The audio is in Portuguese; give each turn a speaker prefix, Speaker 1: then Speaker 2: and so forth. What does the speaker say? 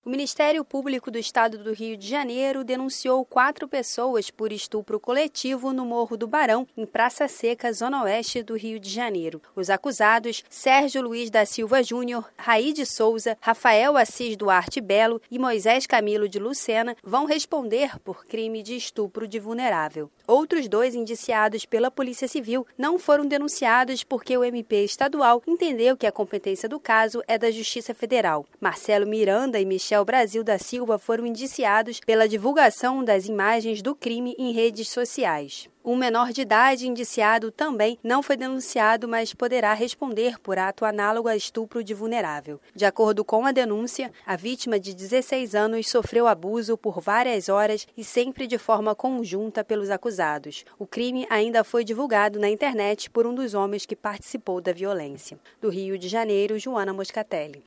Speaker 1: O Ministério Público do Estado do Rio de Janeiro denunciou 4 pessoas por estupro coletivo no Morro do Barão, em Praça Seca, zona oeste do Rio de Janeiro. Os acusados, Sérgio Luiz da Silva Júnior, Raide Souza, Rafael Assis Duarte Belo e Moisés Camilo de Lucena, vão responder por crime de estupro de vulnerável. Outros 2 indiciados pela Polícia Civil não foram denunciados porque o MP estadual entendeu que a competência do caso é da Justiça Federal. Marcelo Miranda e Michel Brasil da Silva foram indiciados pela divulgação das imagens do crime em redes sociais. Um menor de idade indiciado também não foi denunciado, mas poderá responder por ato análogo a estupro de vulnerável. De acordo com a denúncia, a vítima de 16 anos sofreu abuso por várias horas e sempre de forma conjunta pelos acusados. O crime ainda foi divulgado na internet por um dos homens que participou da violência. Do Rio de Janeiro, Joana Moscatelli.